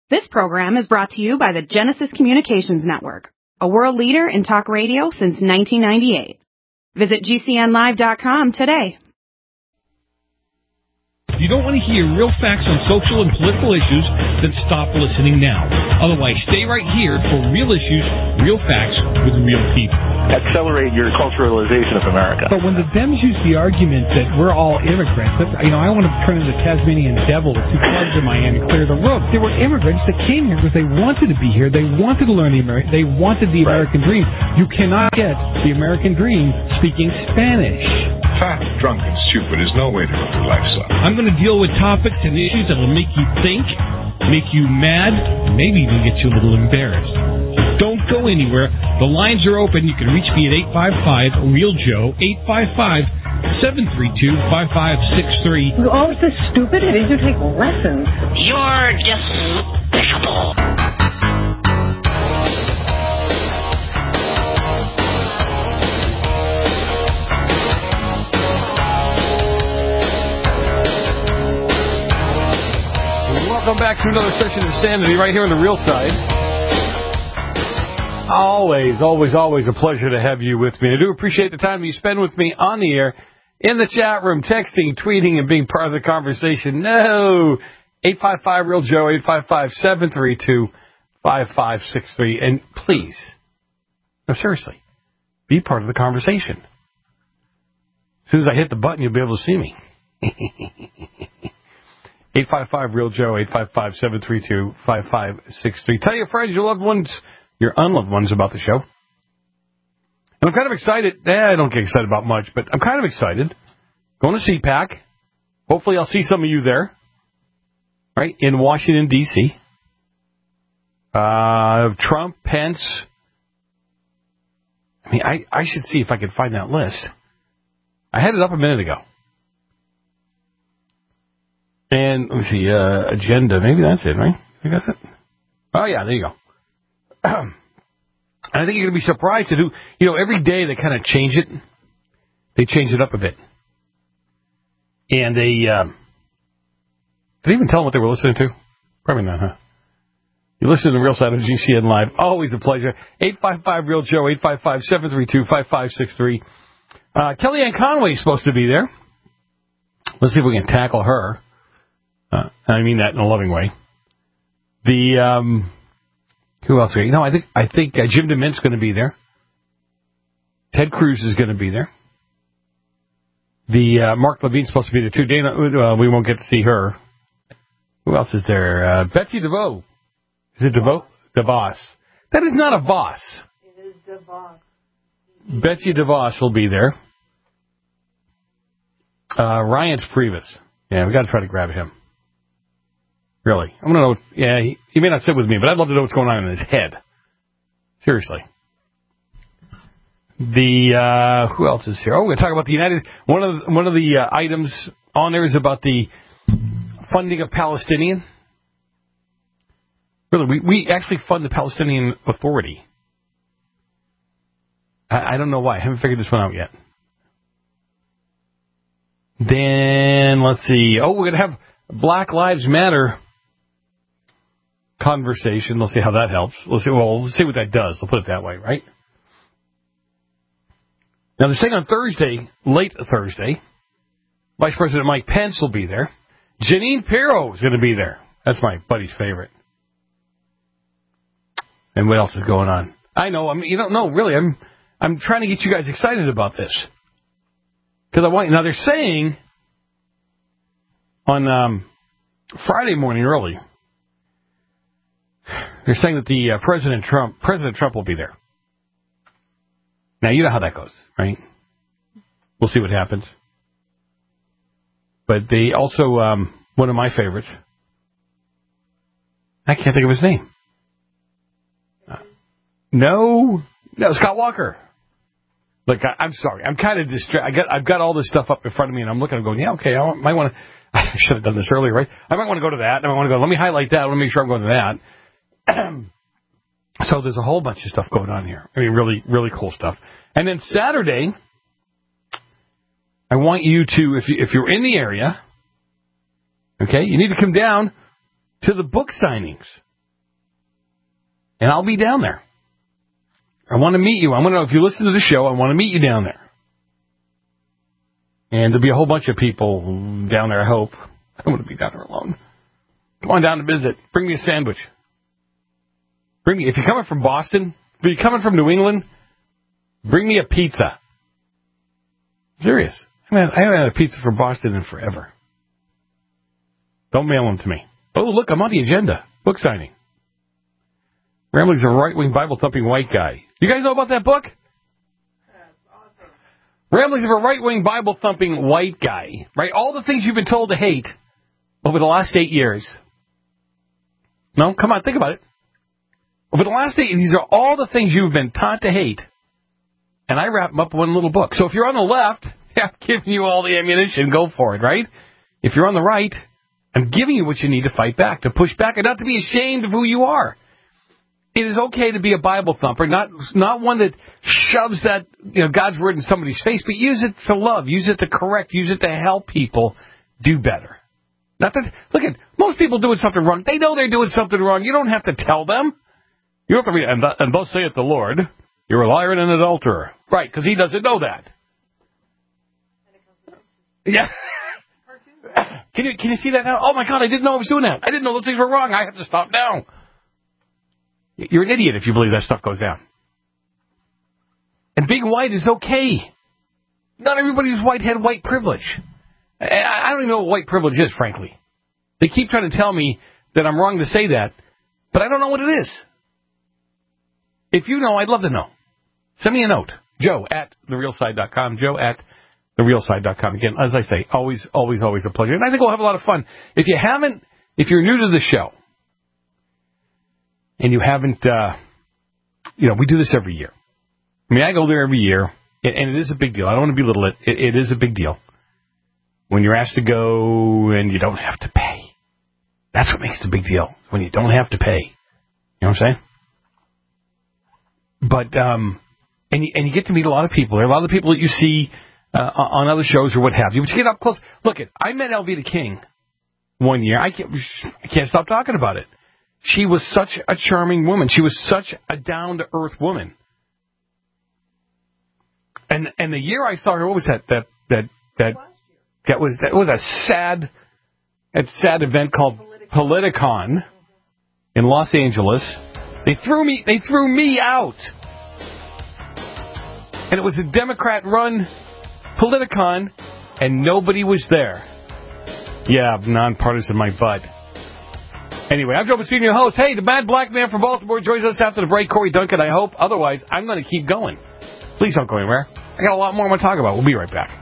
This program is brought to you by the Genesis Communications Network, a world leader in talk radio since 1998. Visit GCNlive.com today. If you don't want to hear real facts on social and political issues, then stop listening now. Otherwise, stay right here for real issues, real facts with real people. Accelerate your culturalization of America. But when the Dems use the argument that we're all immigrants, I want to turn into the Tasmanian devil with two clubs in my hand and clear the road. They were immigrants that came here because they wanted to be here. They wanted to learn they wanted the American dream. You cannot get the American dream speaking Spanish. Fat, drunk, and stupid is no way to live your life, son. I'm going to deal with topics and issues that will make you think, make you mad, maybe even get you a little embarrassed. Don't go anywhere. The lines are open. You can reach me at 855-REAL-JOE, 855-732-5563. Oh, this is stupid. I need to take lessons. You're despicable. Welcome back to another session of Insanity right here on the Real Side. Always a pleasure to have you with me. I do appreciate the time you spend with me on the air, in the chat room, texting, tweeting, and being part of the conversation. No! 855-REAL-JOE, 855-732-5563. And please, no, seriously, be part of the conversation. As soon as I hit the button, you'll be able to see me. 855-REAL-JOE, 855-732-5563. Tell your friends, your loved ones, your unloved ones about the show. And I'm kind of excited. I don't get excited about much, but I'm kind of excited. Going to CPAC. Hopefully I'll see some of you there. Right? In Washington, D.C. Trump, Pence. I mean, I should see if I can find that list. I had it up a minute ago. And, let me see, agenda. Maybe that's it, right? I got that? Oh, yeah, there you go. And I think you're going to be surprised to do, every day they kind of change it. They change it up a bit. And they, did they even tell them what they were listening to? Probably not, huh? You listen to the Real Side of GCN Live. Always a pleasure. 855-REAL-JOE, 855-732-5563. Kellyanne Conway is supposed to be there. Let's see if we can tackle her. I mean that in a loving way. The who else? I think Jim DeMint's going to be there. Ted Cruz is going to be there. The Mark Levine's supposed to be there too. Dana, we won't get to see her. Who else is there? Betsy DeVos. Is it DeVos? DeVos. That is not a Voss. It is DeVos. Betsy DeVos will be there. Ryan's Priebus. Yeah, we got to try to grab him. Really. I want to know. He may not sit with me, but I'd love to know what's going on in his head. Seriously. The who else is here? Oh, we're going to talk about the United. One of the items on there is about the funding of Palestinian. Really, we actually fund the Palestinian Authority. I don't know why. I haven't figured this one out yet. Then let's see. Oh, we're going to have Black Lives Matter conversation. Let's see how that helps. Let's see what that does. We'll put it that way, right? Now, they're saying on Thursday, late Thursday, Vice President Mike Pence will be there. Jeanine Pirro is going to be there. That's my buddy's favorite. And what else is going on? I know. Really, I'm trying to get you guys excited about this. Because I want. Now, they're saying on Friday morning early, they're saying that the President Trump will be there. Now, you know how that goes, right? We'll see what happens. But they also, one of my favorites, I can't think of his name. No, Scott Walker. Look, I'm sorry. I'm kind of distracted. I've got all this stuff up in front of me, and I'm looking and going, yeah, okay, I might want to. I should have done this earlier, right? I might want to go to that. I might want to go. Let me highlight that. Let me make sure I'm going to that. So there's a whole bunch of stuff going on here. I mean, really, really cool stuff. And then Saturday, I want you to, if you're in the area, okay, you need to come down to the book signings. And I'll be down there. I want to meet you. I want to know if you listen to the show, I want to meet you down there. And there'll be a whole bunch of people down there, I hope. I don't want to be down there alone. Come on down to visit. Bring me a sandwich. If you're coming from Boston, if you're coming from New England, bring me a pizza. Serious. I haven't had a pizza from Boston in forever. Don't mail them to me. Oh, look, I'm on the agenda. Book signing. Ramblings of a right-wing Bible-thumping white guy. You guys know about that book? That's awesome. Ramblings of a right-wing Bible-thumping white guy. Right? All the things you've been told to hate over the last 8 years. No? Come on, think about it. Over the last 8 years, these are all the things you've been taught to hate. And I wrap them up in one little book. So if you're on the left, I'm giving you all the ammunition. Go for it, right? If you're on the right, I'm giving you what you need to fight back, to push back, and not to be ashamed of who you are. It is okay to be a Bible thumper, not one that shoves that God's word in somebody's face, but use it to love, use it to correct, use it to help people do better. Not that, look at most people doing something wrong. They know they're doing something wrong. You don't have to tell them. You don't have to be, and thus saith the Lord, you're a liar and an adulterer. Right, because he doesn't know that. Yeah. Can you see that now? Oh, my God, I didn't know I was doing that. I didn't know those things were wrong. I have to stop now. You're an idiot if you believe that stuff goes down. And being white is okay. Not everybody who's white had white privilege. I don't even know what white privilege is, frankly. They keep trying to tell me that I'm wrong to say that, but I don't know what it is. If you know, I'd love to know. Send me a note. Joe@therealside.com. Joe@therealside.com. Again, as I say, always a pleasure. And I think we'll have a lot of fun. If you're new to the show, and you haven't, we do this every year. I mean, I go there every year, and it is a big deal. I don't want to belittle it. It is a big deal. When you're asked to go and you don't have to pay. That's what makes it a big deal, when you don't have to pay. You know what I'm saying? But, and you get to meet a lot of people. There are a lot of the people that you see on other shows or what have you. But you get up close. Look, I met Elvita King one year. I can't stop talking about it. She was such a charming woman. She was such a down-to-earth woman. And the year I saw her, what was that? That was a sad event called Politicon in Los Angeles. They threw me out. And it was a Democrat-run Politicon, and nobody was there. Yeah, nonpartisan my butt. Anyway, I'm Joe Messina, your host. Hey, the bad black man from Baltimore joins us after the break, Corey Duncan, I hope. Otherwise, I'm going to keep going. Please don't go anywhere. I got a lot more I want to talk about. We'll be right back.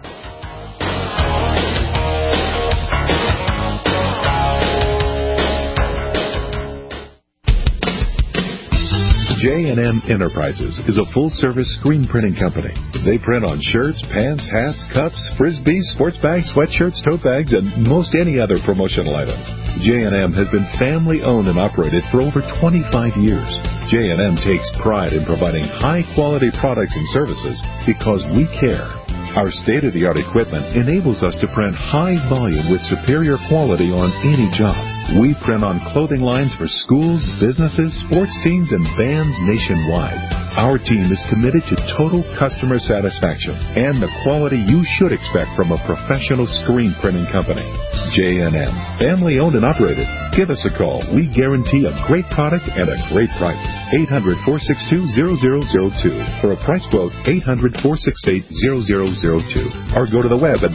J&M Enterprises is a full-service screen printing company. They print on shirts, pants, hats, cups, frisbees, sports bags, sweatshirts, tote bags, and most any other promotional items. J&M has been family-owned and operated for over 25 years. J&M takes pride in providing high-quality products and services because we care. Our state-of-the-art equipment enables us to print high volume with superior quality on any job. We print on clothing lines for schools, businesses, sports teams, and bands nationwide. Our team is committed to total customer satisfaction and the quality you should expect from a professional screen printing company. J&M, family-owned and operated. Give us a call. We guarantee a great product and a great price. 800-462-0002. For a price quote, 800-468-0002. Or go to the web at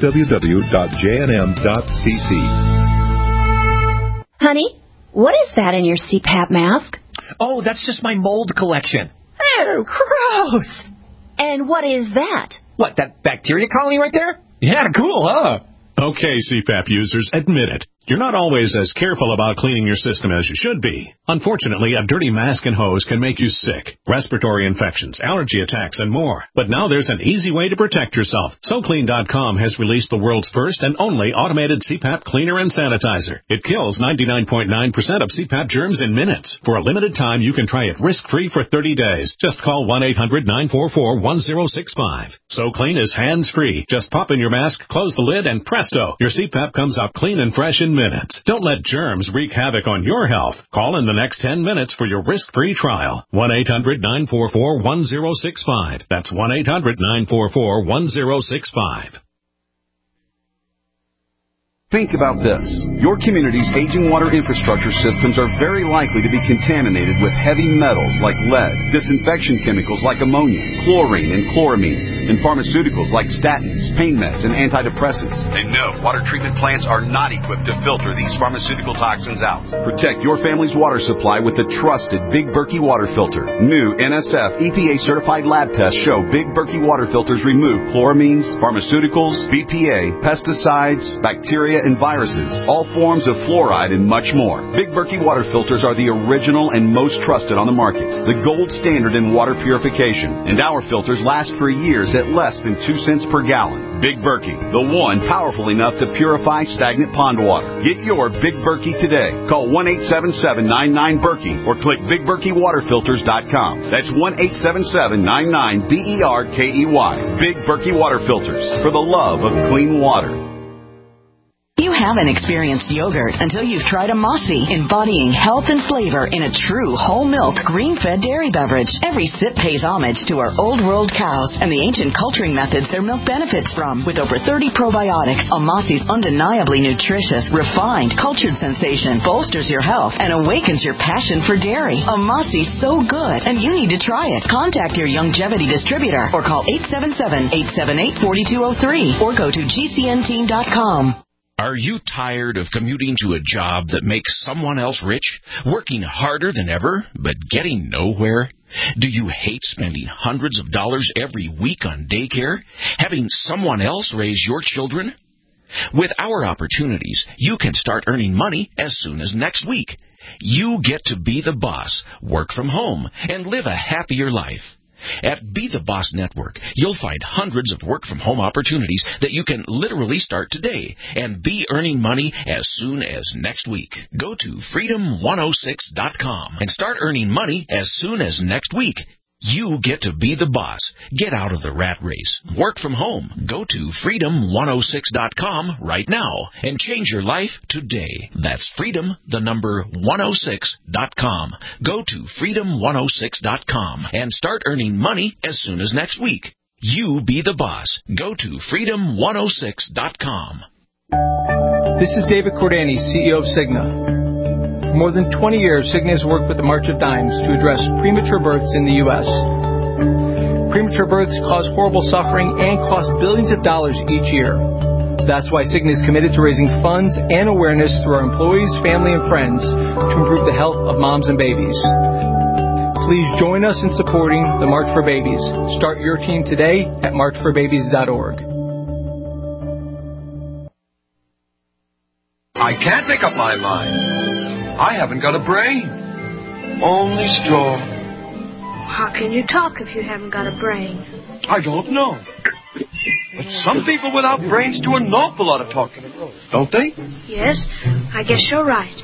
www.jnm.cc. Honey, what is that in your CPAP mask? Oh, that's just my mold collection. Oh, gross. And what is that? What, that bacteria colony right there? Yeah, cool, huh? Okay, CPAP users, admit it. You're not always as careful about cleaning your system as you should be. Unfortunately, a dirty mask and hose can make you sick, respiratory infections, allergy attacks, and more. But now there's an easy way to protect yourself. SoClean.com has released the world's first and only automated CPAP cleaner and sanitizer. It kills 99.9% of CPAP germs in minutes. For a limited time, you can try it risk-free for 30 days. Just call 1-800-944-1065. SoClean is hands-free. Just pop in your mask, close the lid, and presto, your CPAP comes out clean and fresh in 10 minutes. Don't let germs wreak havoc on your health. Call in the next 10 minutes for your risk-free trial. 1-800-944-1065. That's 1-800-944-1065. Think about this. Your community's aging water infrastructure systems are very likely to be contaminated with heavy metals like lead, disinfection chemicals like ammonia, chlorine and chloramines, and pharmaceuticals like statins, pain meds, and antidepressants. And no, water treatment plants are not equipped to filter these pharmaceutical toxins out. Protect your family's water supply with the trusted Big Berkey water filter. New NSF EPA-certified lab tests show Big Berkey water filters remove chloramines, pharmaceuticals, BPA, pesticides, bacteria, and viruses, all forms of fluoride, and much more. Big Berkey water filters are the original and most trusted on the market, the gold standard in water purification, and our filters last for years at less than 2 cents per gallon. Big Berkey, the one powerful enough to purify stagnant pond water. Get your Big Berkey today. Call 1-877-99-BERKEY or click BigBerkeyWaterFilters.com. That's 1-877-99-BERKEY. Big Berkey Water Filters, for the love of clean water. You haven't experienced yogurt until you've tried a Mossy, embodying health and flavor in a true whole milk, green-fed dairy beverage. Every sip pays homage to our old world cows and the ancient culturing methods their milk benefits from. With over 30 probiotics, a Mossy's undeniably nutritious, refined, cultured sensation bolsters your health and awakens your passion for dairy. A Mossy's so good, and you need to try it. Contact your Youngevity distributor or call 877-878-4203 or go to GCNteam.com. Are you tired of commuting to a job that makes someone else rich, working harder than ever, but getting nowhere? Do you hate spending hundreds of dollars every week on daycare, having someone else raise your children? With our opportunities, you can start earning money as soon as next week. You get to be the boss, work from home, and live a happier life. At Be the Boss Network, you'll find hundreds of work-from-home opportunities that you can literally start today and be earning money as soon as next week. Go to Freedom106.com and start earning money as soon as next week. You get to be the boss. Get out of the rat race. Work from home. Go to Freedom106.com right now and change your life today. That's Freedom106.com. Go to Freedom106.com and start earning money as soon as next week. You be the boss. Go to Freedom106.com. This is David Cordani, CEO of Cigna. For more than 20 years, Cigna has worked with the March of Dimes to address premature births in the U.S. Premature births cause horrible suffering and cost billions of dollars each year. That's why Cigna is committed to raising funds and awareness through our employees, family, and friends to improve the health of moms and babies. Please join us in supporting the March for Babies. Start your team today at marchforbabies.org. I can't make up my mind. I haven't got a brain. Only straw. How can you talk if you haven't got a brain? I don't know. But some people without brains do an awful lot of talking, don't they? Yes, I guess you're right.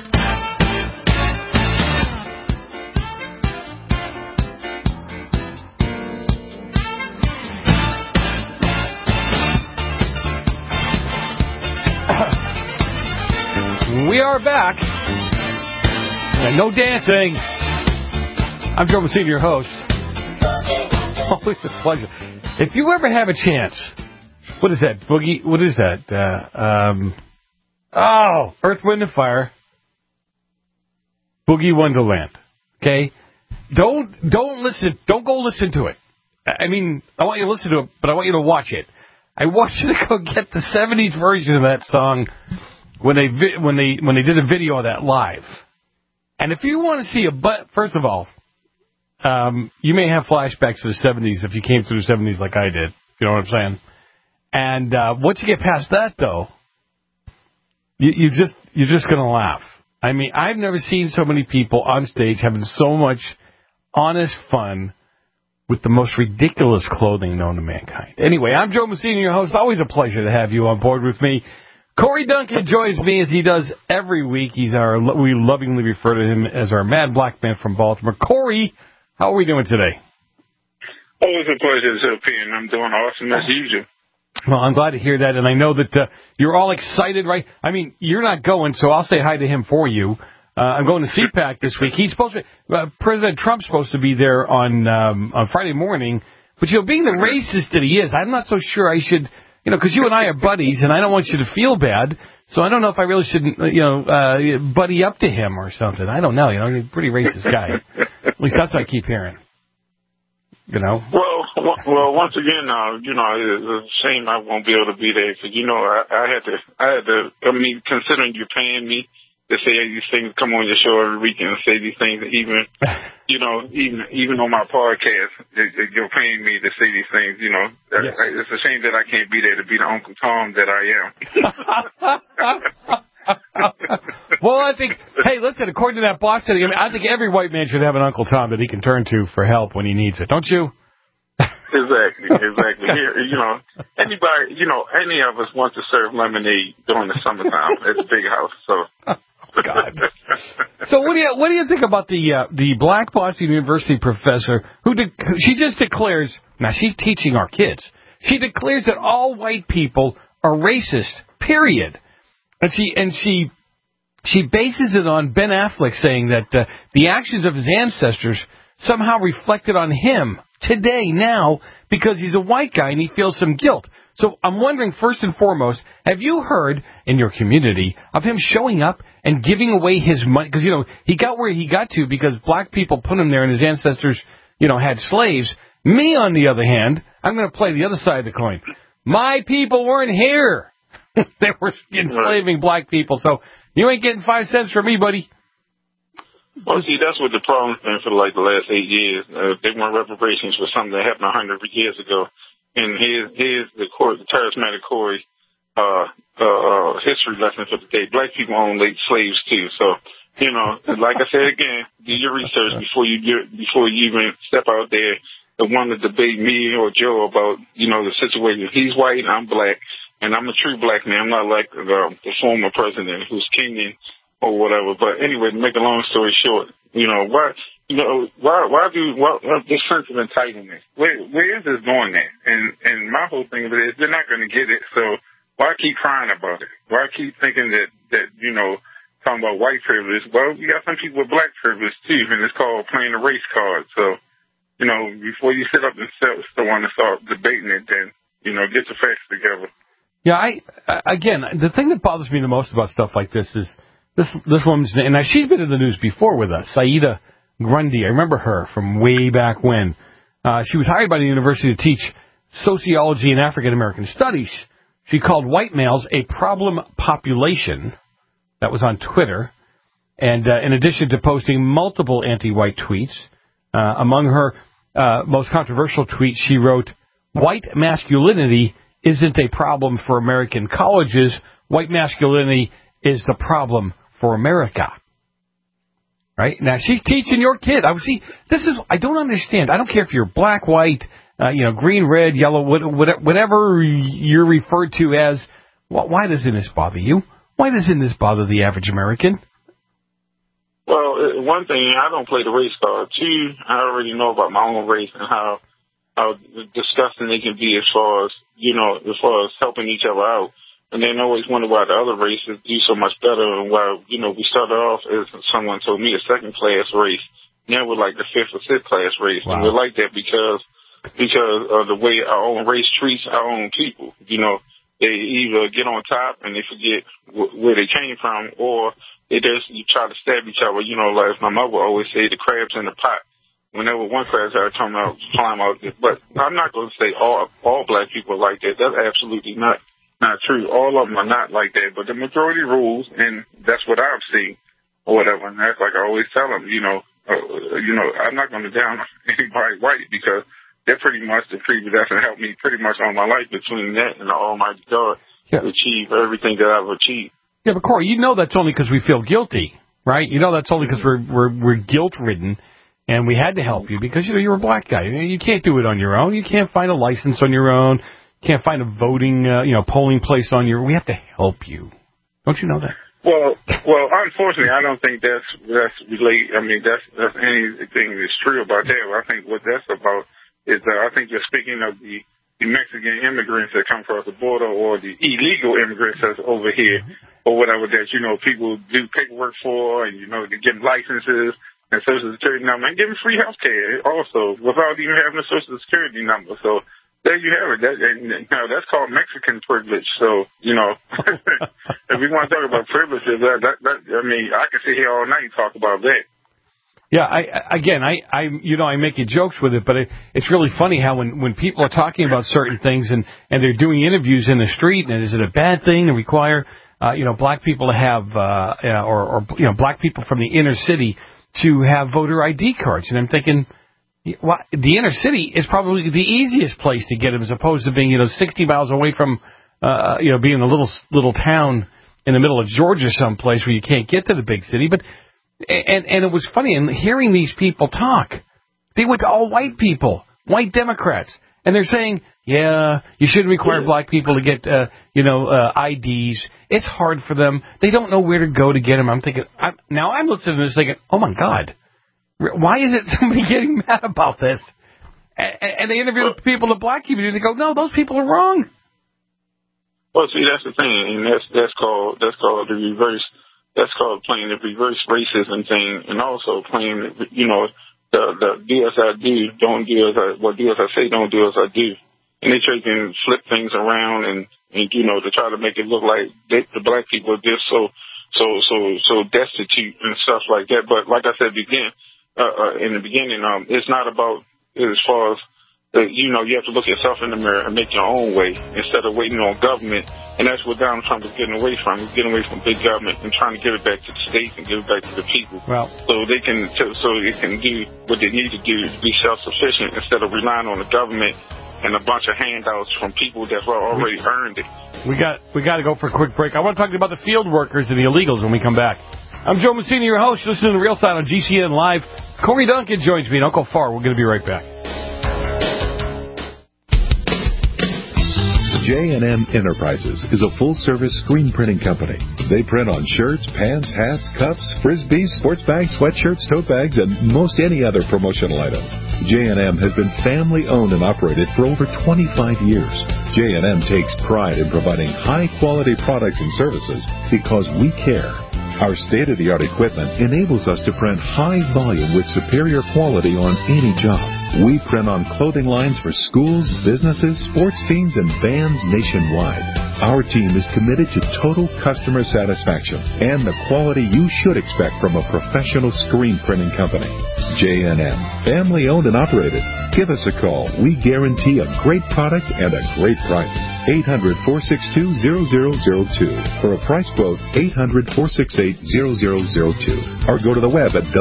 We are back. And no dancing. I'm Joe Messina, your host. Always a pleasure. If you ever have a chance, what is that, Boogie? What is that? Earth, Wind, and Fire. Boogie Wonderland. Okay? Don't listen. Don't go listen to it. I mean, I want you to listen to it, but I want you to watch it. I want you to go get the 70s version of that song when they did a video of that live. And if you want to see first of all, you may have flashbacks to the 70s if you came through the 70s like I did. You know what I'm saying? And once you get past that, though, you're just going to laugh. I mean, I've never seen so many people on stage having so much honest fun with the most ridiculous clothing known to mankind. Anyway, I'm Joe Messina, your host. Always a pleasure to have you on board with me. Corey Duncan joins me as he does every week. We lovingly refer to him as our Mad Black Man from Baltimore. Corey, how are we doing today? Always a pleasure to appear, and I'm doing awesome as usual. Well, I'm glad to hear that, and I know that you're all excited, right? I mean, you're not going, so I'll say hi to him for you. I'm going to CPAC this week. He's supposed to. President Trump's supposed to be there on Friday morning, but being the racist that he is, I'm not so sure I should. Because you and I are buddies, and I don't want you to feel bad. So I don't know if I really shouldn't, buddy up to him or something. I don't know. He's a pretty racist guy. At least that's what I keep hearing. Well, once again, it's a shame I won't be able to be there because, I had to, considering you're paying me to say these things, come on your show every week and say these things, even on my podcast, you're paying me to say these things, Yes. It's a shame that I can't be there to be the Uncle Tom that I am. Well, I think, hey, listen, according to that boss study, I think every white man should have an Uncle Tom that he can turn to for help when he needs it, don't you? Exactly. Here, anybody, any of us want to serve lemonade during the summertime at the big house, so. God. So what do you think about the Black Boston University professor who she just declares, now she's teaching our kids, she declares that all white people are racist, period. And she bases it on Ben Affleck saying that the actions of his ancestors somehow reflected on him today, now, because he's a white guy and he feels some guilt. So I'm wondering, first and foremost, have you heard in your community of him showing up and giving away his money? Because, he got where he got to because black people put him there and his ancestors, had slaves. Me, on the other hand, I'm going to play the other side of the coin. My people weren't here. They were enslaving black people. So you ain't getting 5 cents from me, buddy. Well, see, that's what the problem's been for the last 8 years. They want reparations for something that happened 100 years ago. And here's the charismatic Corey history lesson for the day. Black people own slaves too. So, like I said again, do your research before you even step out there and want to debate me or Joe about the situation. He's white, I'm black, and I'm a true black man. I'm not like the former president who's Kenyan or whatever. But anyway, to make a long story short, why do this sense of entitlement? Where is this going at? And my whole thing of it is they're not going to get it. So why keep crying about it? Why keep thinking that talking about white privilege? Well, you got some people with black privilege too, and it's called playing the race card. So before you sit up and want to start debating it, then get your facts together. Yeah, again, the thing that bothers me the most about stuff like this is this woman's name. Now she's been in the news before with us, Saida Grundy. I remember her from way back when. She was hired by the university to teach sociology and African American studies. She called white males a problem population. That was on Twitter. And in addition to posting multiple anti-white tweets, among her most controversial tweets, she wrote, "White masculinity isn't a problem for American colleges. White masculinity is the problem for America." Right? Now, she's teaching your kid. I don't understand. I don't care if you're black, white, green, red, yellow, whatever you're referred to as. Why doesn't this bother you? Why doesn't this bother the average American? Well, one thing, I don't play the race card. Two, I already know about my own race and how disgusting they can be as far as helping each other out. And then always wonder why the other races do so much better, and why, we started off, as someone told me, a second-class race. Now we're like the fifth or sixth-class race. Wow. And we're like that because of the way our own race treats our own people. They either get on top and they forget where they came from, or they just try to stab each other. Like my mother would always say, the crabs in the pot. Whenever one crab started climb out. But I'm not going to say all black people are like that. That's absolutely not true. All of them are not like that, but the majority rules, and that's what I've seen, or whatever. And that's like I always tell them, I'm not going to down anybody white because they're pretty much the people that can help me pretty much all my life between that and the Almighty God to achieve everything that I've achieved. Yeah, but Corey, that's only because we feel guilty, right? That's only because we're guilt-ridden, and we had to help you because you're a black guy. You can't do it on your own. You can't find a license on your own. Can't find a voting, polling place on your. We have to help you. Don't you know that? Well, unfortunately, I don't think that's related. I mean, that's anything that's true about that. I think what that's about is I think you're speaking of the Mexican immigrants that come across the border or the illegal immigrants that's over here or whatever that, people do paperwork for and, they get licenses and Social Security number and give them free health care also without even having a Social Security number. So there you have it. That's called Mexican privilege. So, if we want to talk about privileges, I can sit here all night and talk about that. Yeah, I make jokes with it, but it's really funny how when people are talking about certain things and they're doing interviews in the street, and is it a bad thing to require, black people to have, or black people from the inner city to have voter ID cards? And I'm thinking, well, the inner city is probably the easiest place to get them, as opposed to being, 60 miles away from, being a little town in the middle of Georgia someplace where you can't get to the big city. But And it was funny, and hearing these people talk, they went to all white people, white Democrats, and they're saying, yeah, you shouldn't require black people to get, IDs. It's hard for them. They don't know where to go to get them. I'm thinking, I'm listening to this thinking, oh my God, why is it somebody getting mad about this? And they interview the people in the black community, and they go, no, those people are wrong. Well, see, that's the thing, and that's called the reverse. That's called playing the reverse racism thing, and also playing, the do as I do, don't do as I, do as I say, don't do as I do. And they try to flip things around and to try to make it look like the black people are just so destitute and stuff like that. But like I said, in the beginning, it's not about as far as, you have to look yourself in the mirror and make your own way instead of waiting on government. And that's what Donald Trump is getting away from. He's getting away from big government and trying to give it back to the states and give it back to the people. Well, so it can do what they need to do to be self-sufficient instead of relying on the government and a bunch of handouts from people that already earned it. We got to go for a quick break. I want to talk to you about the field workers and the illegals when we come back. I'm Joe Messina, your host. Listening to The Real Side on GCN Live. Corey Duncan joins me and Uncle Far. We're going to be right back. J&M Enterprises is a full-service screen printing company. They print on shirts, pants, hats, cups, frisbees, sports bags, sweatshirts, tote bags, and most any other promotional items. J&M has been family-owned and operated for over 25 years. J&M takes pride in providing high-quality products and services because we care. Our state-of-the-art equipment enables us to print high volume with superior quality on any job. We print on clothing lines for schools, businesses, sports teams, and bands nationwide. Our team is committed to total customer satisfaction and the quality you should expect from a professional screen printing company. J&M, family-owned and operated. Give us a call. We guarantee a great product and a great price. 800-462-0002. For a price quote, 800-468-0002. Or go to the web at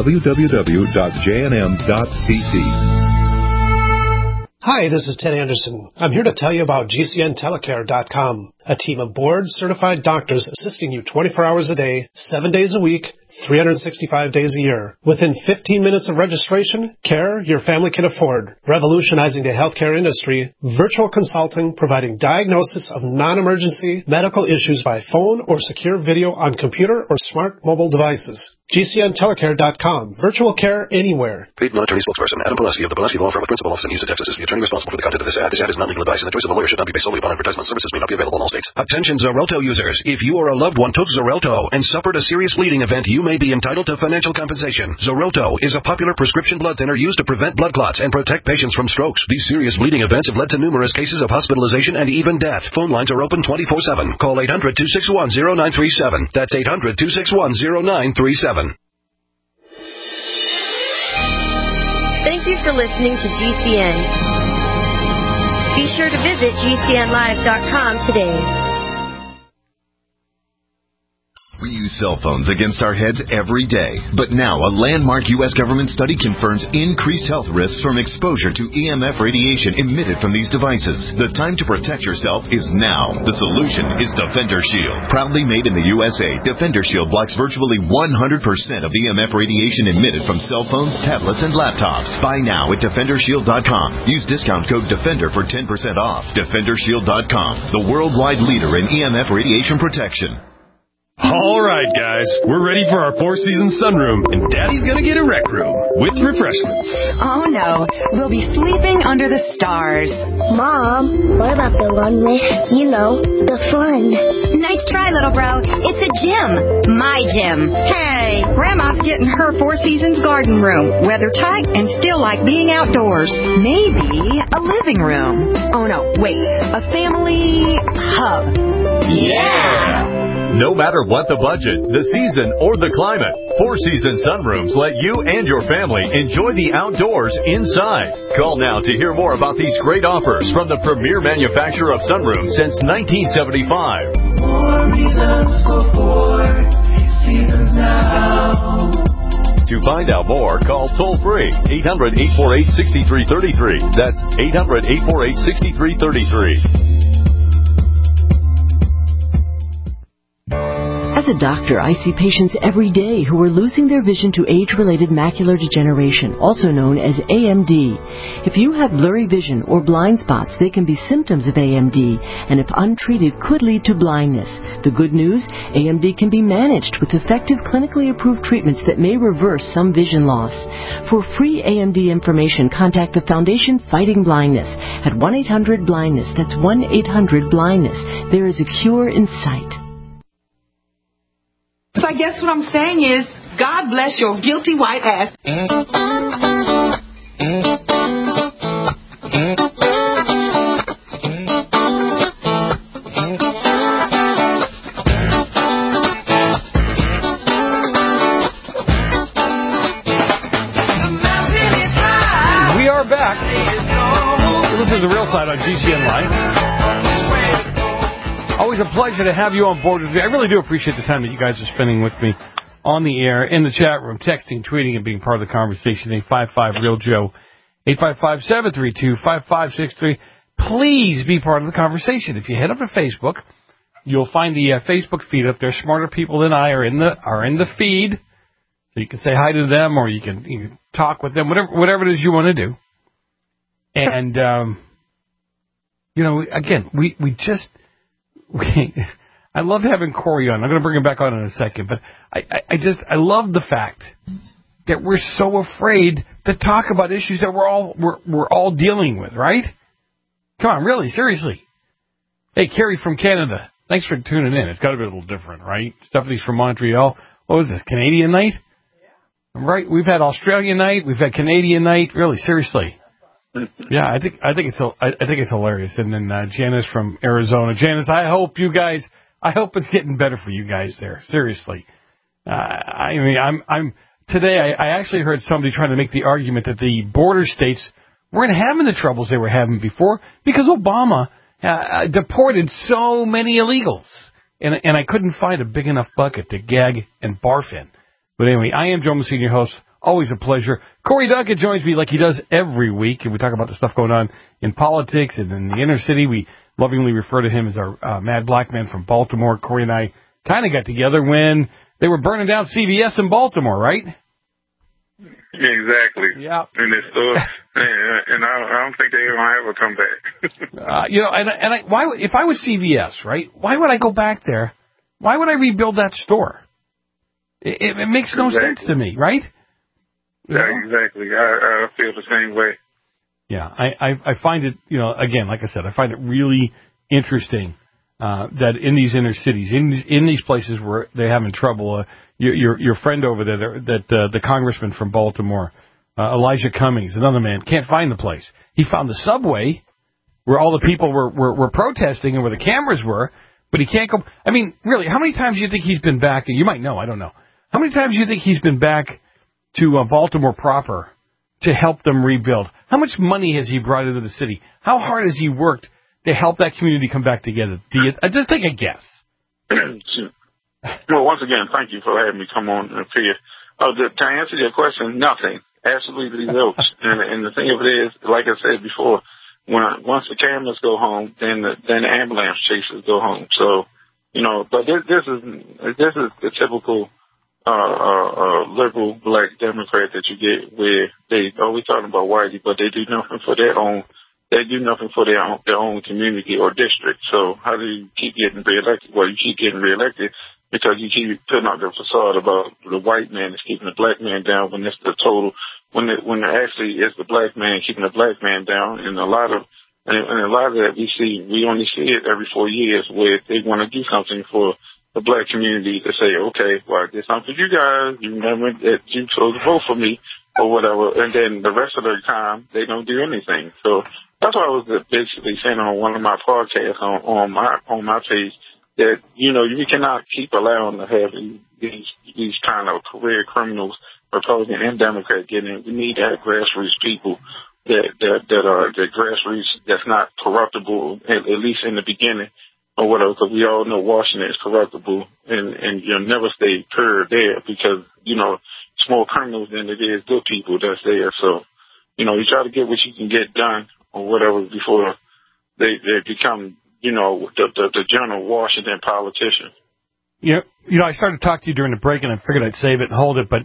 www.jnm.cc. Hi, this is Ted Anderson. I'm here to tell you about GCNtelecare.com, a team of board-certified doctors assisting you 24 hours a day, 7 days a week, 365 days a year. Within 15 minutes of registration, care your family can afford. Revolutionizing the healthcare industry, virtual consulting providing diagnosis of non-emergency medical issues by phone or secure video on computer or smart mobile devices. GCNtelecare.com. Virtual care anywhere. Paid non-attorney spokesperson Adam Pileski of the Pileski Law Firm with principal office in Houston, Texas is the attorney responsible for the content of this ad. This ad is not legal advice and the choice of a lawyer should not be based solely upon advertisement. Services may not be available in all states. Attention Xarelto users. If you or a loved one took Xarelto and suffered a serious bleeding event, you may be entitled to financial compensation. Xarelto is a popular prescription blood thinner used to prevent blood clots and protect patients from strokes. These serious bleeding events have led to numerous cases of hospitalization and even death. Phone lines are open 24/7. Call 800-261-0937. That's 800-261-0937. Thank you for listening to GCN. Be sure to visit GCNlive.com today. We use cell phones against our heads every day. But now a landmark U.S. government study confirms increased health risks from exposure to EMF radiation emitted from these devices. The time to protect yourself is now. The solution is Defender Shield. Proudly made in the USA, Defender Shield blocks virtually 100% of EMF radiation emitted from cell phones, tablets, and laptops. Buy now at DefenderShield.com. Use discount code DEFENDER for 10% off. DefenderShield.com, the worldwide leader in EMF radiation protection. All right, guys, we're ready for our four-season sunroom, and Daddy's gonna get it the rec room with refreshments. Oh, no. We'll be sleeping under the stars. Mom, what about the runway? You know, the fun. Nice try, little bro. It's a gym. My gym. Hey, Grandma's getting her Four Seasons garden room. Weather tight and still like being outdoors. Maybe a living room. Oh, no, wait. A family hub. Yeah! No matter what the budget, the season, or the climate, Four Seasons Sunrooms let you and your family enjoy the outdoors inside. Call now to hear more about these great offers from the premier manufacturer of sunrooms since 1975. More reasons for Four Seasons now. To find out more, call toll-free 800-848-6333. That's 800-848-6333. As a doctor, I see patients every day who are losing their vision to age-related macular degeneration, also known as AMD. If you have blurry vision or blind spots, they can be symptoms of AMD, and if untreated, could lead to blindness. The good news, AMD can be managed with effective clinically approved treatments that may reverse some vision loss. For free AMD information, contact the Foundation Fighting Blindness at 1-800-BLINDNESS. That's 1-800-BLINDNESS. There is a cure in sight. So I guess what I'm saying is, God bless your guilty white ass. We are back. This is the Real Side on GCN Live. Always a pleasure to have you on board with me. I really do appreciate the time that you guys are spending with me on the air, in the chat room, texting, tweeting, and being part of the conversation. 855-REAL-JOE, 855-732-5563. Please be part of the conversation. If you head up to Facebook, you'll find the Facebook feed up there. Smarter people than I are in the feed, so you can say hi to them, or you can talk with them, whatever it is you want to do. And again, I love having Corey on. I'm going to bring him back on in a second, but I love the fact that we're so afraid to talk about issues that we're all dealing with, right? Come on, really, seriously. Hey, Carrie from Canada, thanks for tuning in. It's got to be a little different, right? Stephanie's from Montreal. What was this, Canadian night? Right, we've had Australian night, we've had Canadian night. Really, seriously. Yeah, I think it's hilarious. And then Janice from Arizona. Janice, I hope it's getting better for you guys there. Seriously. Today I actually heard somebody trying to make the argument that the border states weren't having the troubles they were having before because Obama deported so many illegals. And I couldn't find a big enough bucket to gag and barf in. But anyway, I am Joe Messina, your host. Always a pleasure. Corey Duncan joins me like he does every week, and we talk about the stuff going on in politics and in the inner city. We lovingly refer to him as our mad black man from Baltimore. Corey and I kind of got together when they were burning down CVS in Baltimore, right? Exactly. Yeah. And it's and I don't think they're gonna ever come back. Why if I was CVS, right? Why would I go back there? Why would I rebuild that store? It makes no sense to me, right? Yeah, exactly. I feel the same way. Yeah, I find it, again, like I said, I find it really interesting that in these inner cities, in these places where they're having trouble, your friend over there, the congressman from Baltimore, Elijah Cummings, another man, can't find the place. He found the subway where all the people were protesting and where the cameras were, but he can't go. I mean, really, how many times do you think he's been back? And you might know, I don't know. How many times do you think he's been back to Baltimore proper to help them rebuild? How much money has he brought into the city? How hard has he worked to help that community come back together? Just take a guess. Well, once again, thank you for having me come on and figure. To answer your question, nothing. Absolutely zilch. and the thing of it is, like I said before, once the cameras go home, then the ambulance chasers go home. So, but this is the typical liberal black Democrat that you get where they always talking about whitey, but they do nothing for their own. They do nothing for their own community or district. So how do you keep getting reelected? Well, you keep getting reelected because you keep putting out the facade about the white man is keeping the black man down when it's the total, when actually it's the black man keeping the black man down. And a lot of that we only see it every 4 years where they want to do something for the black community to say, okay, well, I did something for you guys. You remember that you chose to vote for me or whatever. And then the rest of the time, they don't do anything. So that's what I was basically saying on one of my podcasts on my page, that, you know, you cannot keep allowing to have these kind of career criminals, Republican and Democrat, getting in. We need to have grassroots people that are the grassroots that's not corruptible, at least in the beginning or whatever, because we all know Washington is corruptible, and you'll never stay pure there because, you know, it's more criminals than it is good people that's there. So, you know, you try to get what you can get done or whatever before they become, you know, the general Washington politician. Yeah, you know, I started to talk to you during the break, and I figured I'd save it and hold it, but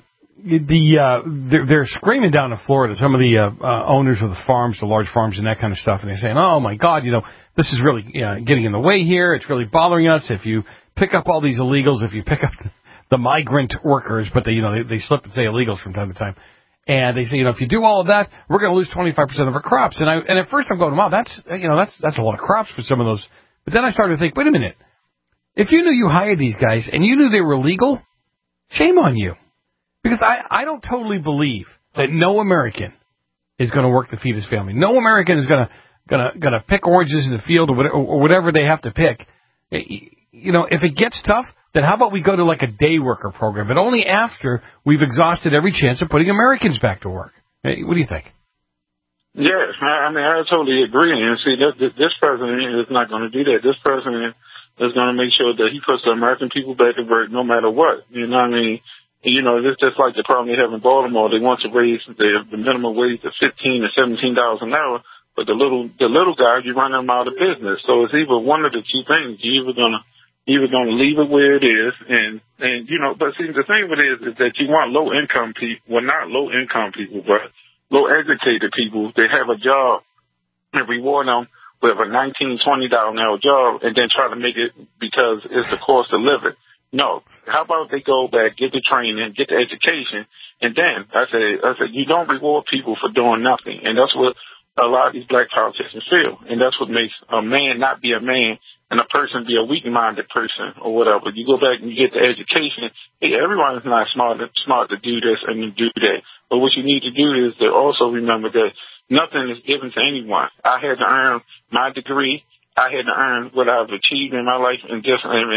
they're screaming down in Florida, some of the owners of the farms, the large farms and that kind of stuff, and they're saying, oh, my God, you know, this is really getting in the way here. It's really bothering us. If you pick up all these illegals, if you pick up the migrant workers, but they slip and say illegals from time to time, and they say, you know, if you do all of that, we're going to lose 25% of our crops. And at first I'm going, wow, that's a lot of crops for some of those. But then I started to think, wait a minute. If you knew you hired these guys and you knew they were illegal, shame on you. Because I don't totally believe that no American is going to work to feed his family. No American is going to pick oranges in the field or whatever they have to pick. You know, if it gets tough, then how about we go to like a day worker program, but only after we've exhausted every chance of putting Americans back to work. Hey, what do you think? Yes, I mean, I totally agree. And see, this president is not going to do that. This president is going to make sure that he puts the American people back to work no matter what. You know what I mean? You know, it's just like the problem they have in Baltimore. They want to raise the minimum wage to $15 to $17 an hour, but the little guy, you run them out of business. So it's either one of the two things. You're either gonna leave it where it is, and you know. But see, the thing with it is that you want low income people. Well, not low income people, but low educated people. They have a job and reward them with a $19, $20 an hour job, and then try to make it because it's the cost of living. No. How about they go back, get the training, get the education, and then I said, you don't reward people for doing nothing. And that's what a lot of these black politicians feel. And that's what makes a man not be a man and a person be a weak-minded person or whatever. You go back and you get the education. Hey, everyone is not smart to do this and to do that. But what you need to do is to also remember that nothing is given to anyone. I had to earn my degree. I had to earn what I've achieved in my life and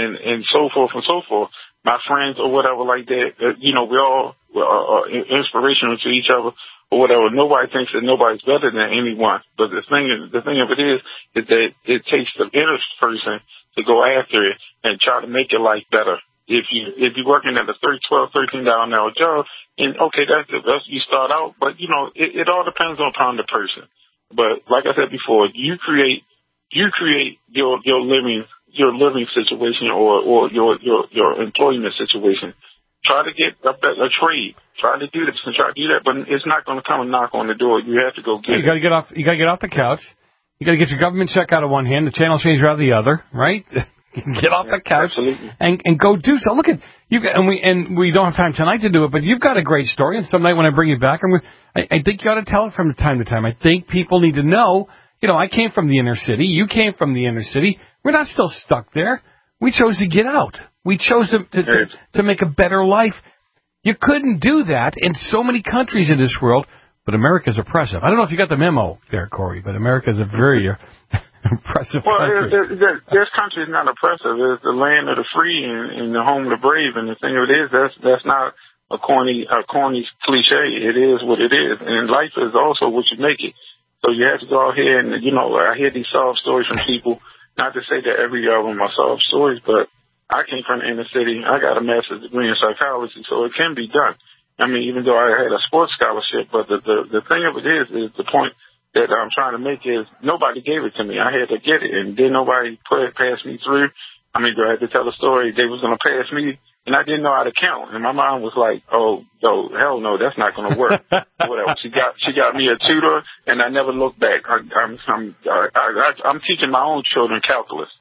so forth and so forth. My friends or whatever like that, you know, we're all inspirational to each other or whatever. Nobody thinks that nobody's better than anyone. But the thing of it is that it takes the inner person to go after it and try to make your life better. If you're working at a $12, $13 an hour job, and okay, that's you start out, but you know, it all depends upon the person. But like I said before, you create your living situation or your employment situation. Try to get a trade. Try to do this and try to do that, but it's not going to come and knock on the door. You have to go get it. You got to get off the couch. You got to get your government check out of one hand, the channel changer out of the other, right? Get off the couch and go do so. Look at you, and we don't have time tonight to do it, but you've got a great story. And some night when I bring you back, I think you ought to tell it from time to time. I think people need to know. You know, I came from the inner city. You came from the inner city. We're not still stuck there. We chose to get out. We chose to make a better life. You couldn't do that in so many countries in this world, but America's oppressive. I don't know if you got the memo there, Corey, but America's a very oppressive country. This country is not oppressive. It's the land of the free and the home of the brave. And the thing of it is, that's not a corny cliche. It is what it is. And life is also what you make it. So you have to go out here and, you know, I hear these soft stories from people. Not to say that every of them are soft stories, but I came from the inner city. I got a master's degree in psychology, so it can be done. I mean, even though I had a sports scholarship, but the thing of it is the point that I'm trying to make is nobody gave it to me. I had to get it, and then nobody pass me through. I mean, I had to tell the story. They was going to pass me, and I didn't know how to count. And my mom was like, oh, hell no, that's not going to work. Whatever. She got me a tutor, and I never looked back. I'm teaching my own children calculus.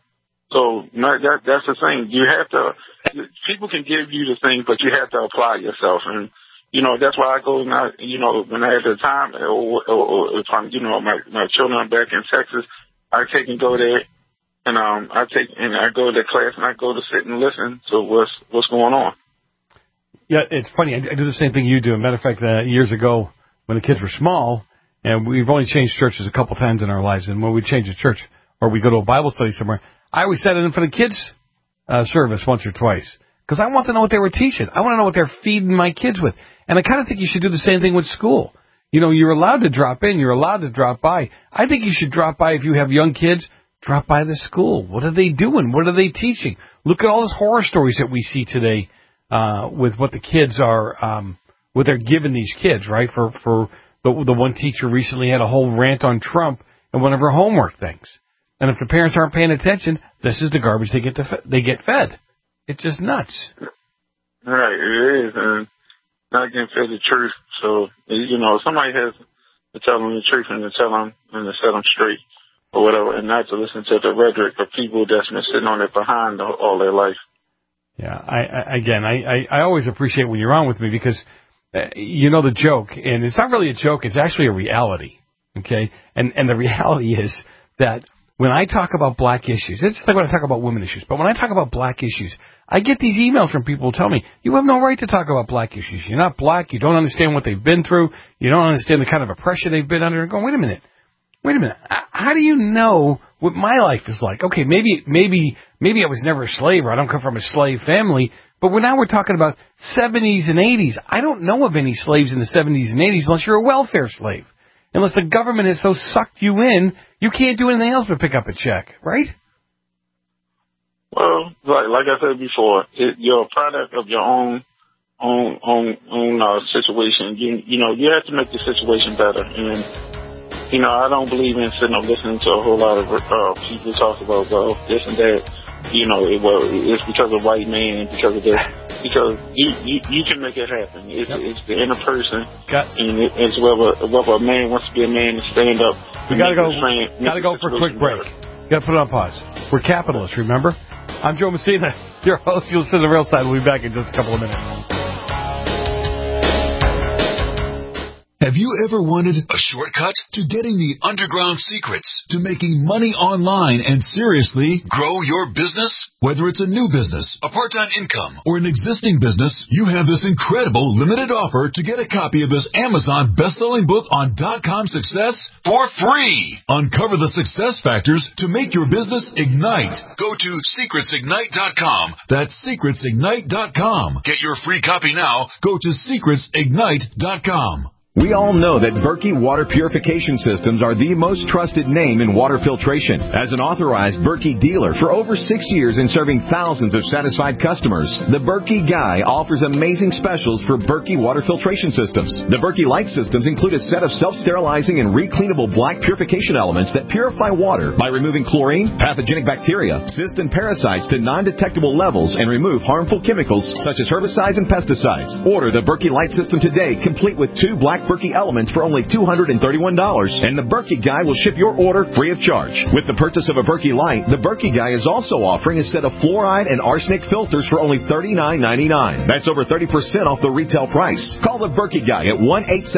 So that's the thing. You have to. People can give you the thing, but you have to apply yourself. And that's why I go now. When I have the time, or if I'm, my children are back in Texas, I take and go there, and I go to class and I go to sit and listen to what's going on. Yeah, it's funny. I do the same thing you do. As a matter of fact, years ago when the kids were small, and we've only changed churches a couple times in our lives, and when we change a church or we go to a Bible study somewhere, I always sat in for the kids' service once or twice because I want to know what they were teaching. I want to know what they're feeding my kids with. And I kind of think you should do the same thing with school. You're allowed to drop in. You're allowed to drop by. I think you should drop by if you have young kids. Drop by the school. What are they doing? What are they teaching? Look at all those horror stories that we see today with what the kids are, what they're giving these kids, right? For the one teacher recently had a whole rant on Trump and one of her homework things. And if the parents aren't paying attention, this is the garbage they get fed. It's just nuts. Right, it is, and not getting fed the truth. So somebody has to tell them the truth and to tell them and to set them straight or whatever, and not to listen to the rhetoric of people that's been sitting on it behind all their life. Yeah, I always appreciate when you're on with me because the joke, and it's not really a joke, it's actually a reality, okay? And the reality is that when I talk about black issues, it's just like when I talk about women issues, but when I talk about black issues, I get these emails from people who tell me, you have no right to talk about black issues. You're not black, you don't understand what they've been through, you don't understand the kind of oppression they've been under. And going, wait a minute, how do you know what my life is like? Okay, maybe I was never a slave or I don't come from a slave family, but now we're talking about 70s and 80s. I don't know of any slaves in the 70s and 80s unless you're a welfare slave. Unless the government has so sucked you in, you can't do anything else but pick up a check, right? Well, like I said before, you're a product of your own situation. You have to make the situation better. And I don't believe in sitting up listening to a whole lot of people talk about this and that. It's because of white man, because of this. Because you can make it happen. It's the inner person, and it's whether a man wants to be a man and stand up. We gotta go for a quick break. Gotta put it on pause. We're capitalists, remember? I'm Joe Messina, your host. You'll see the real side. We'll be back in just a couple of minutes. Have you ever wanted a shortcut to getting the underground secrets to making money online and seriously grow your business? Whether it's a new business, a part-time income, or an existing business, you have this incredible limited offer to get a copy of this Amazon best-selling book on .com success for free. Uncover the success factors to make your business ignite. Go to secretsignite.com. That's secretsignite.com. Get your free copy now. Go to secretsignite.com. We all know that Berkey Water Purification Systems are the most trusted name in water filtration. As an authorized Berkey dealer for over 6 years and serving thousands of satisfied customers, the Berkey Guy offers amazing specials for Berkey Water Filtration Systems. The Berkey Light Systems include a set of self-sterilizing and recleanable black purification elements that purify water by removing chlorine, pathogenic bacteria, cysts, and parasites to non-detectable levels and remove harmful chemicals such as herbicides and pesticides. Order the Berkey Light System today, complete with 2 black Berkey elements for only $231, and the Berkey Guy will ship your order free of charge. With the purchase of a Berkey Light, the Berkey Guy is also offering a set of fluoride and arsenic filters for only $39.99. That's over 30% off the retail price. Call the Berkey Guy at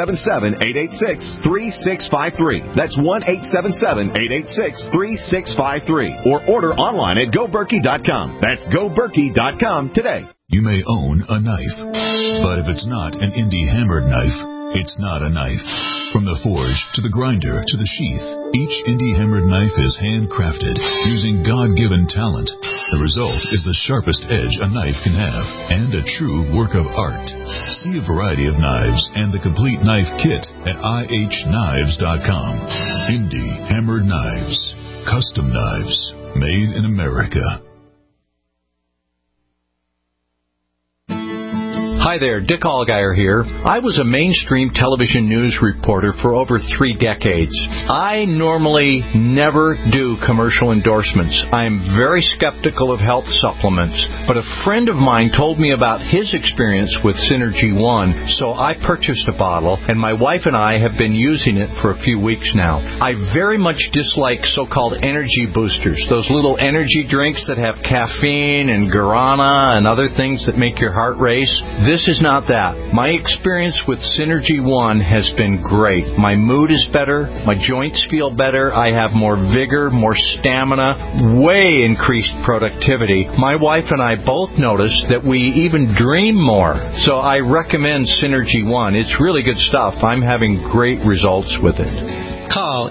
1-877-886-3653. That's 1-877-886-3653. Or order online at GoBerkey.com. That's GoBerkey.com today. You may own a knife, but if it's not an indie hammered knife, it's not a knife. From the forge to the grinder to the sheath, each indie hammered knife is handcrafted using God-given talent. The result is the sharpest edge a knife can have and a true work of art. See a variety of knives and the complete knife kit at ihknives.com. Indie hammered knives. Custom knives made in America. Hi there, Dick Allgaier here. I was a mainstream television news reporter for over 3 decades. I normally never do commercial endorsements. I am very skeptical of health supplements, but a friend of mine told me about his experience with Synergy One, so I purchased a bottle, and my wife and I have been using it for a few weeks now. I very much dislike so-called energy boosters, those little energy drinks that have caffeine and guarana and other things that make your heart race. This is not that. My experience with Synergy One has been great. My mood is better. My joints feel better. I have more vigor, more stamina, way increased productivity. My wife and I both noticed that we even dream more. So I recommend Synergy One. It's really good stuff. I'm having great results with it. Call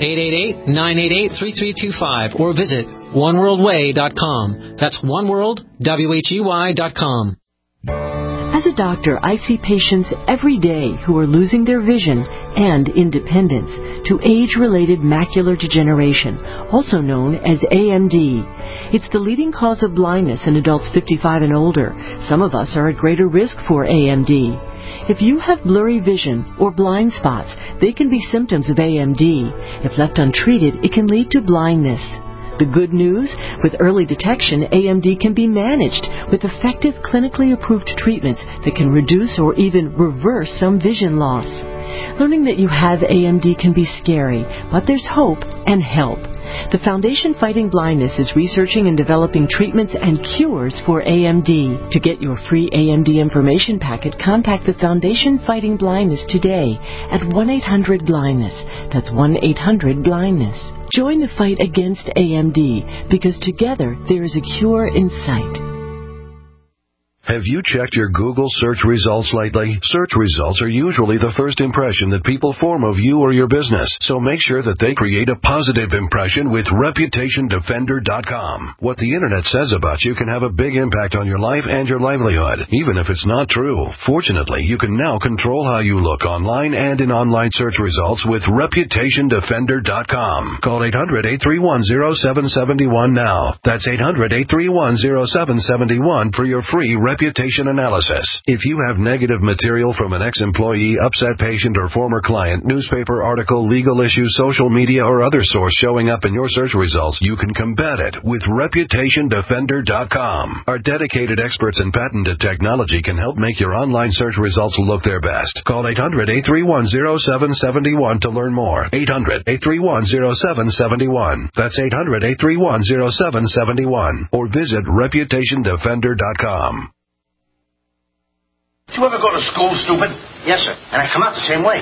888-988-3325 or visit oneworldway.com. That's oneworldwhey.com. As a doctor, I see patients every day who are losing their vision and independence to age-related macular degeneration, also known as AMD. It's the leading cause of blindness in adults 55 and older. Some of us are at greater risk for AMD. If you have blurry vision or blind spots, they can be symptoms of AMD. If left untreated, it can lead to blindness. The good news? With early detection, AMD can be managed with effective clinically approved treatments that can reduce or even reverse some vision loss. Learning that you have AMD can be scary, but there's hope and help. The Foundation Fighting Blindness is researching and developing treatments and cures for AMD. To get your free AMD information packet, contact the Foundation Fighting Blindness today at 1-800-BLINDNESS. That's 1-800-BLINDNESS. Join the fight against AMD, because together there is a cure in sight. Have you checked your Google search results lately? Search results are usually the first impression that people form of you or your business, so make sure that they create a positive impression with ReputationDefender.com. What the Internet says about you can have a big impact on your life and your livelihood, even if it's not true. Fortunately, you can now control how you look online and in online search results with ReputationDefender.com. Call 800-831-0771 now. That's 800-831-0771 for your free reputation analysis. If you have negative material from an ex-employee, upset patient, or former client, newspaper article, legal issue, social media, or other source showing up in your search results, you can combat it with ReputationDefender.com. Our dedicated experts in patented technology can help make your online search results look their best. Call 800-831-0771 to learn more. 800-831-0771. That's 800-831-0771. Or visit ReputationDefender.com. Did you ever go to school, stupid? Yes, sir. And I come out the same way.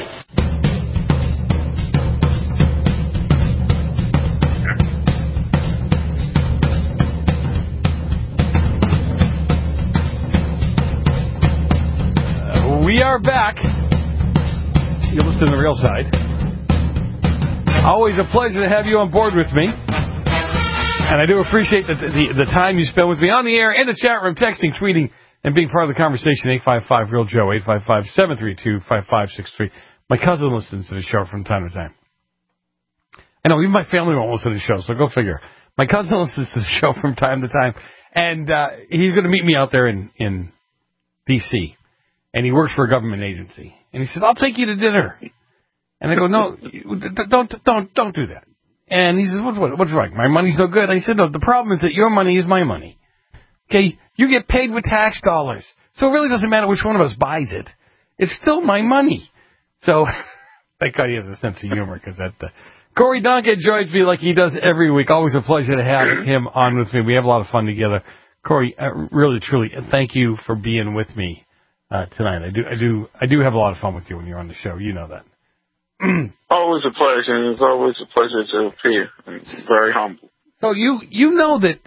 We are back. You listen to The Real Side. Always a pleasure to have you on board with me. And I do appreciate the time you spend with me on the air, in the chat room, texting, tweeting, and being part of the conversation. 855-REAL-JOE, 855-732-5563. My cousin listens to the show from time to time. I know, even my family won't listen to the show, so go figure. My cousin listens to the show from time to time, and he's going to meet me out there in D.C., and he works for a government agency. And he said, I'll take you to dinner. And I go, no, don't do that. And he says, what's wrong? My money's no good. I said, no, the problem is that your money is my money. Okay, you get paid with tax dollars. So it really doesn't matter which one of us buys it. It's still my money. So, thank God he has a sense of humor, because Corey Donkett joins me like he does every week. Always a pleasure to have him on with me. We have a lot of fun together. Corey, really, truly, thank you for being with me tonight. I do have a lot of fun with you when you're on the show. You know that. Always a pleasure, and it's always a pleasure to appear. I'm very humble. So you know that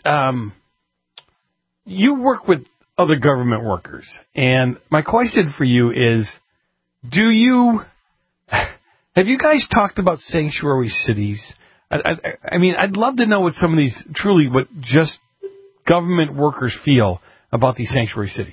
you work with other government workers, and my question for you is, have you guys talked about sanctuary cities? I mean, I'd love to know what some of these what just government workers feel about these sanctuary cities.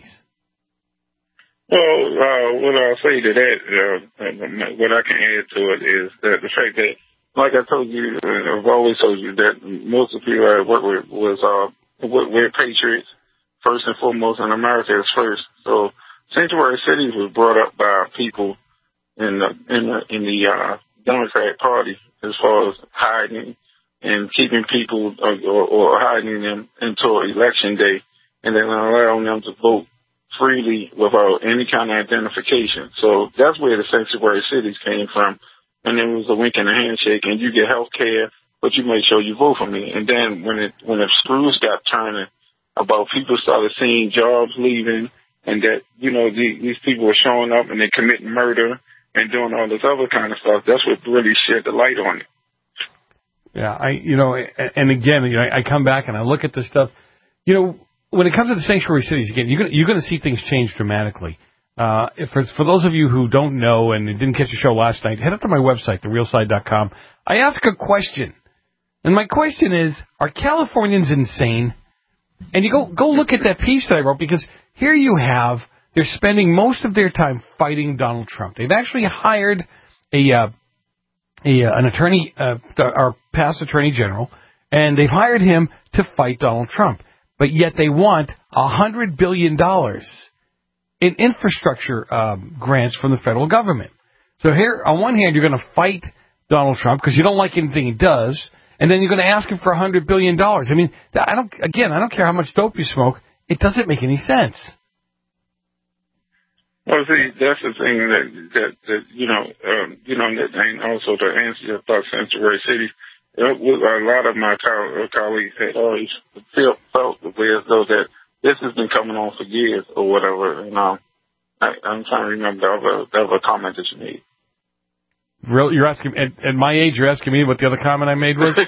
Well, what I'll say to that, what I can add to it is that the fact that, like I told you, I've always told you that most of the people I work with we're patriots first and foremost, and America is first. So sanctuary cities was brought up by people in the Democratic Party as far as hiding and keeping people or hiding them until election day, and then allowing them to vote freely without any kind of identification. So that's where the sanctuary cities came from. And then it was a wink and a handshake, and you get health care, but you make sure you vote for me. And then when the screws got turning about people started seeing jobs leaving, and that, you know, these people were showing up and they're committing murder and doing all this other kind of stuff, that's what really shed the light on it. Yeah, and again, I come back and I look at this stuff. You know, when it comes to the sanctuary cities, again, you're going to see things change dramatically. For those of you who don't know and didn't catch the show last night, head up to my website, therealside.com. I ask a question, and my question is: are Californians insane? And you go look at that piece that I wrote, because here you have they're spending most of their time fighting Donald Trump. They've actually hired an attorney, our past attorney general, and they've hired him to fight Donald Trump. But yet they want $100 billion in infrastructure grants from the federal government. So here, on one hand, you're going to fight Donald Trump because you don't like anything he does, and then you're going to ask him for $100 billion. I mean, I don't care how much dope you smoke. It doesn't make any sense. Well, see, that's the thing that and also to answer your thoughts, sanctuary cities, a lot of my colleagues had always felt the way as though that this has been coming on for years or whatever. And I'm trying to remember the other comment that you made. Really? You're asking, at my age, you're asking me what the other comment I made was?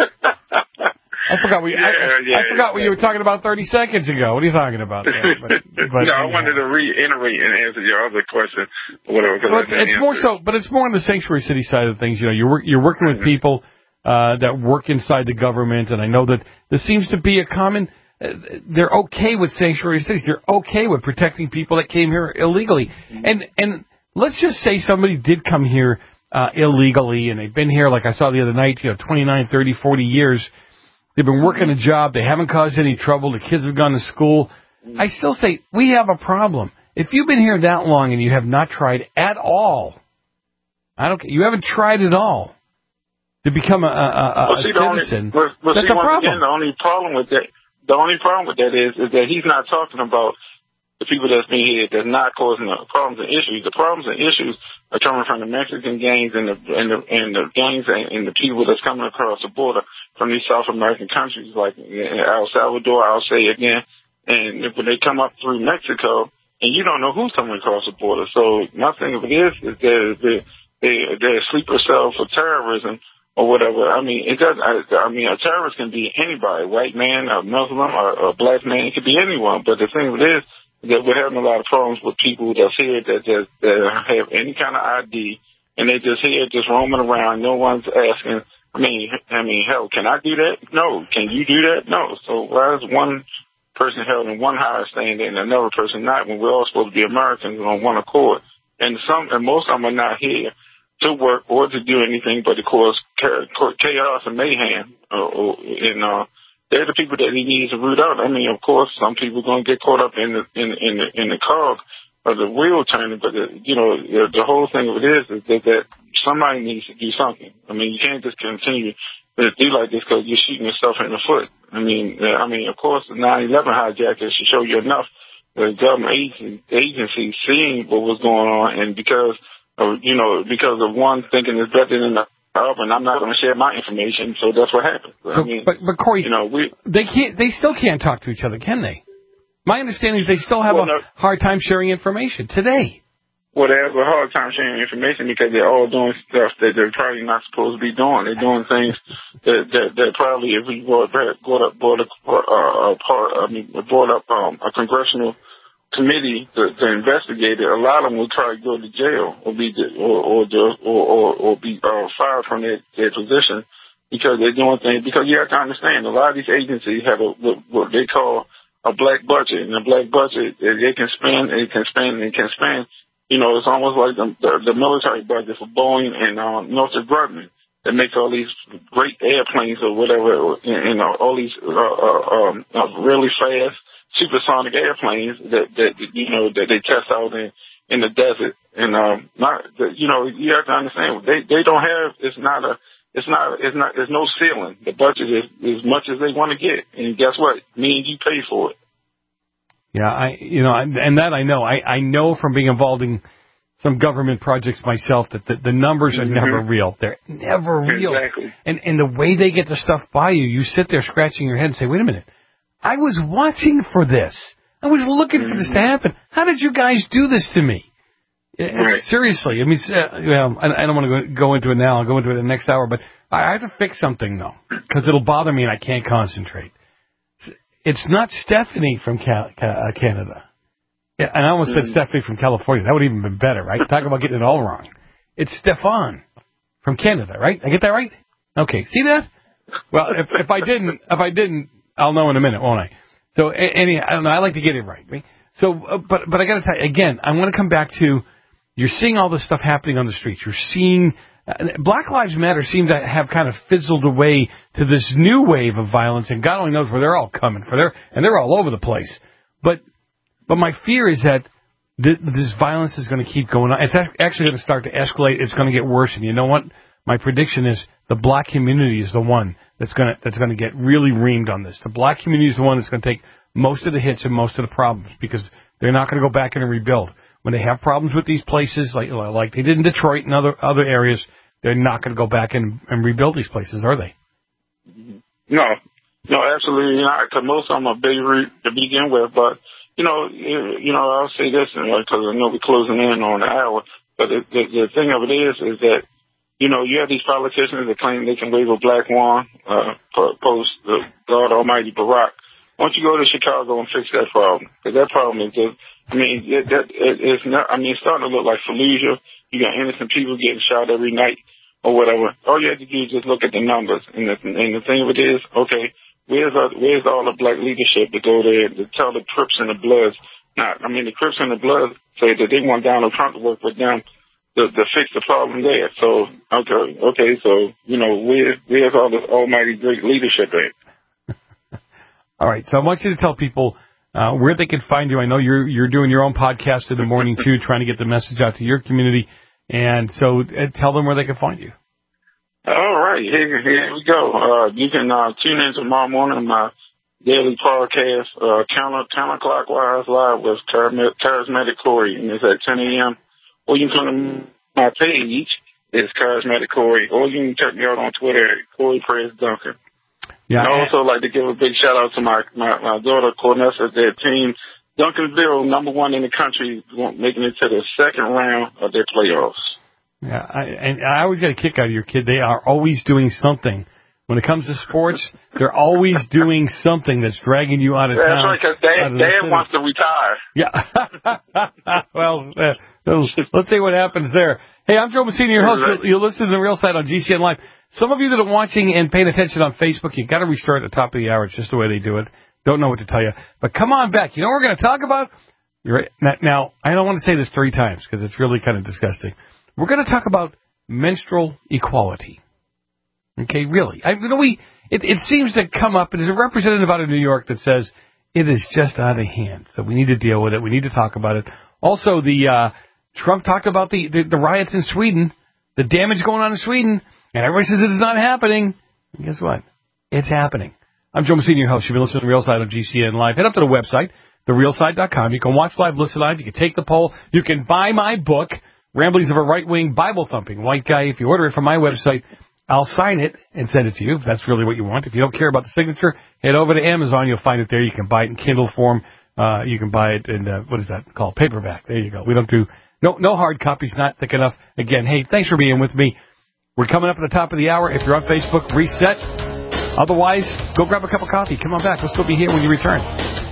I forgot what you were talking about 30 seconds ago. What are you talking about? But, no, I wanted to reiterate and answer your other question. Whatever. It's more on the sanctuary city side of things. You know, you're working with people that work inside the government, and I know that there seems to be a common. They're okay with sanctuary cities. They're okay with protecting people that came here illegally. And let's just say somebody did come here illegally, and they've been here, like I saw the other night, 29, 30, 40 years. They've been working a job. They haven't caused any trouble. The kids have gone to school. I still say we have a problem. If you've been here that long and you have not tried at all, you haven't tried at all to become a citizen, that's a problem. Again, the only problem with that is that he's not talking about the people that's been here that's not causing the problems and issues. The problems and issues are coming from the Mexican gangs and the gangs and the people that's coming across the border from these South American countries like El Salvador, I'll say again. And when they come up through Mexico, and you don't know who's coming across the border. So my thing of it is they're a sleeper cell for terrorism or whatever. I mean, a terrorist can be anybody, white man, a Muslim, or a black man. It could be anyone. But the thing of it is that we're having a lot of problems with people that's here that have any kind of ID, and they just here just roaming around. No one's asking. I mean, hell, can I do that? No. Can you do that? No. So why is one person held in one higher standard and another person not, when we're all supposed to be Americans on one accord? And most of them are not here to work or to do anything but to cause chaos and mayhem. They're the people that he needs to root out. I mean, of course, some people are going to get caught up in the cog of the wheel turning, but the whole thing of it is that somebody needs to do something. I mean, you can't just continue to do like this because you're shooting yourself in the foot. I mean, of course, the 9/11 hijackers should show you enough. The government agencies seeing what was going on, and because of one thinking it's better than the other, and I'm not going to share my information, so that's what happened. But Corey, they still can't talk to each other, can they? My understanding is they still have a hard time sharing information today. Well, they have a hard time sharing information because they're all doing stuff that they're probably not supposed to be doing. They're doing things that probably, if we brought up a congressional committee to investigate it, a lot of them would probably go to jail or be fired from their position because they're doing things. Because you have to understand, a lot of these agencies have what they call a black budget, and a black budget they can spend. It's almost like the military budget for Boeing and Northrop Grumman that makes all these great airplanes or whatever, all these really fast supersonic airplanes that they test out in the desert. And you have to understand they don't have. It's no ceiling. The budget is as much as they want to get, and guess what? Me and you pay for it. Yeah, I know from being involved in some government projects myself that the numbers are never real. They're never real. Exactly. And the way they get the stuff by you sit there scratching your head and say, wait a minute, I was watching for this. I was looking for this to happen. How did you guys do this to me? Right. Seriously. I mean, I don't want to go into it now. I'll go into it in the next hour, but I have to fix something, though, because it'll bother me and I can't concentrate. It's not Stephanie from Canada. Yeah, and I almost said Stephanie from California. That would have even been better, right? Talk about getting it all wrong. It's Stefan from Canada, right? I get that right? Okay, see that? Well, if I didn't, I'll know in a minute, won't I? So, I don't know. I like to get it right. So, but I got to tell you again. I want to come back to you're seeing all this stuff happening on the streets. You're seeing Black Lives Matter seem to have kind of fizzled away to this new wave of violence, and God only knows where they're all coming from. And they're all over the place. But my fear is that this violence is going to keep going on. It's actually going to start to escalate. It's going to get worse. And you know what? My prediction is the black community is the one that's going to get really reamed on this. The black community is the one that's going to take most of the hits and most of the problems because they're not going to go back in and rebuild. When they have problems with these places, like they did in Detroit and other areas, they're not going to go back and rebuild these places, are they? No, absolutely not. Because most of them are big to begin with. But I'll say this because I know we're closing in on the hour. But the thing of it is that you have these politicians that claim they can wave a black wand post the God Almighty Barack. Why don't you go to Chicago and fix that problem? Because that problem is just. It's starting to look like Fallujah. You got innocent people getting shot every night or whatever. All you have to do is just look at the numbers. And the thing of it is, okay, where's all the black leadership to go there to tell the Crips and the Bloods? The Crips and the Bloods say that they want Donald Trump to work with them to fix the problem there. So, okay, so, where's all this almighty great leadership at? All right, so I want you to tell people where they can find you. I know you're doing your own podcast in the morning, too, trying to get the message out to your community. And so tell them where they can find you. All right. Here we go. You can tune in tomorrow morning my daily podcast, counterclockwise live with Charismatic Corey, and it's at 10 a.m. Or you can come to my page. It's Charismatic Corey. Or you can check me out on Twitter at Corey Praise Duncan. Yeah, and I also like to give a big shout out to my daughter, Cornessa, their team, Duncanville, number 1 in the country, making it to the second round of their playoffs. Yeah, I always get a kick out of your kid. They are always doing something. When it comes to sports, they're always doing something that's dragging you out of town. That's right, because Dad wants to retire. Yeah. Well, let's see what happens there. Hey, I'm Joe Messina, your host. You'll listen to The Real Side on GCN Live. Some of you that are watching and paying attention on Facebook, you've got to restart at the top of the hour. It's just the way they do it. Don't know what to tell you. But come on back. You know what we're going to talk about? Now, I don't want to say this 3 times because it's really kind of disgusting. We're going to talk about menstrual equality. Okay, really. It seems to come up, and there's a representative out of New York that says it is just out of hand. So we need to deal with it. We need to talk about it. Also, Trump talked about the riots in Sweden, the damage going on in Sweden. And everybody says it's not happening. And guess what? It's happening. I'm Joe Messina, your host. You've been listening to The Real Side on GCN Live. Head up to the website, therealside.com. You can watch live, listen live. You can take the poll. You can buy my book, Ramblings of a Right-Wing Bible-Thumping White Guy. If you order it from my website, I'll sign it and send it to you. If that's really what you want. If you don't care about the signature, head over to Amazon. You'll find it there. You can buy it in Kindle form. You can buy it in, what is that called? Paperback. There you go. We don't do, no hard copies, not thick enough. Again, hey, thanks for being with me. We're coming up at the top of the hour. If you're on Facebook, reset. Otherwise, go grab a cup of coffee. Come on back. We'll still be here when you return.